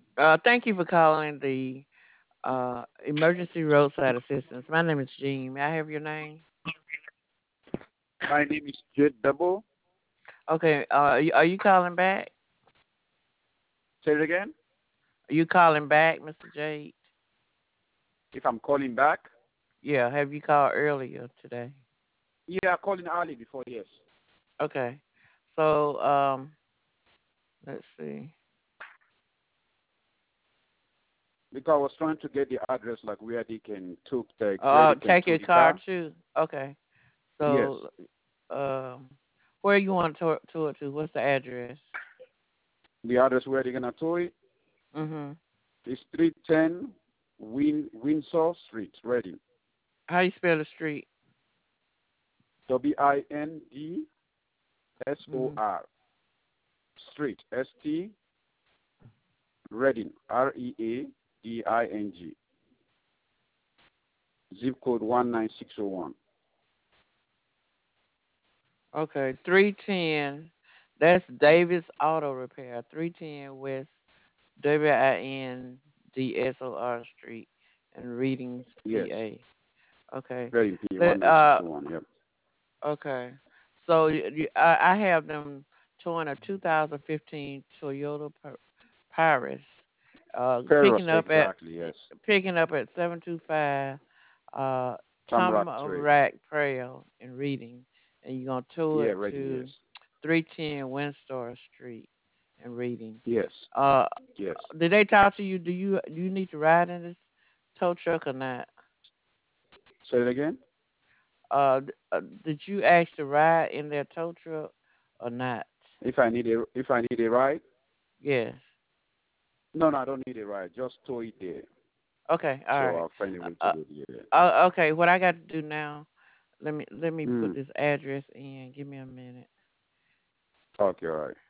Thank you for calling the emergency roadside assistance. My name is Jean. May I have your name? My name is Jed Double. Okay. Are you calling back? Say it again. Are you calling back, Mr. Jade? If I'm calling back. Yeah. Have you called earlier today? Yeah, calling early before, yes. Okay. So let's see. Because I was trying to get the address, like where they can Take tow your the car car. too. Okay. Yes. So where you want to tour it to? What's the address? The address where they're gonna tow it Mhm. is 310 Windsor Street, Reading. How you spell the street? Mhm. Windsor Street, Reading, Reading. Zip code 19601. Okay. 310. That's Davis Auto Repair. 310 West WINDSOR Street in Readings, Yes. PA. Okay. Reading P Let, 19601. Yep. okay. So I have them towing a 2015 Toyota Paris. Peros, exactly. Yes. Picking up at 725 Tamarack Trail. Tamarack Trail in Reading, and you're gonna tow Yeah, it Reading. Yes. to 310 Windsor Street in Reading. Yes. Uh, Yes. did they talk to you? Do you need to ride in this tow truck or not? Say it again. Did you ask to ride in their tow truck or not? If I need a ride, Yes. no, I don't need a ride. Just tow it there. Okay. All So right. I'll find a way to Uh, do it. Yeah. okay. What I got to do now? Let me put Mm. this address in. Give me a minute. Okay. All right.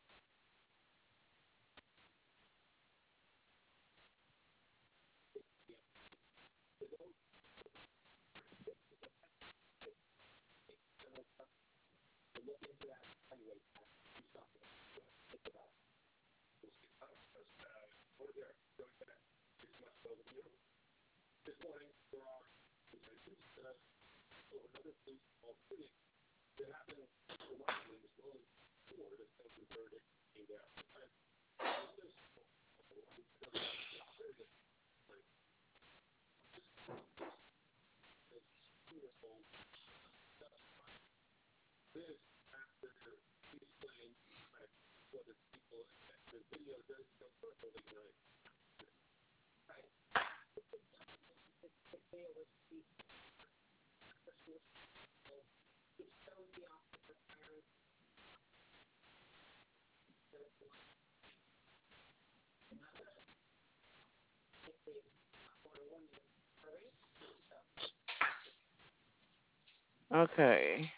Okay.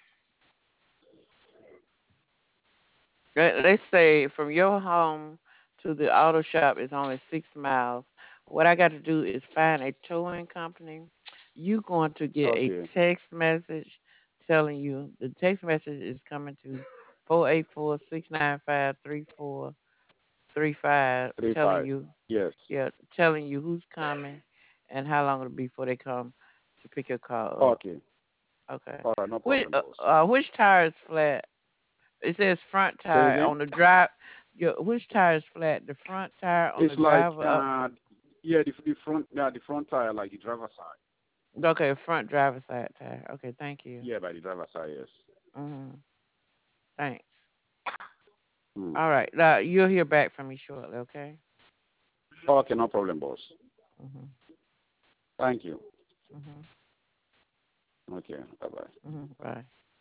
Let's say from your home to the auto shop is only 6 miles. What I got to do is find a towing company. You going to get a Okay. text message telling you the text message is coming to 484-695-3435, Three telling five. you, Yes. yeah, telling you who's coming and how long it'll be before they come to pick your car up. Okay. Okay. All right. No problem, boss. Which tire is flat? It says front Say it tire again. on the drive. Which tire is flat? The front tire on It's the like driver up. yeah, the front tire, like the driver side. Okay, front driver side tire. Okay, thank you. Yeah, by the driver side. Yes. Thanks. Mm. All right. Now you'll hear back from me shortly. Okay. Okay. No problem, boss. Mhm. Thank you. Mhm. Okay. Bye bye. Mhm. Bye.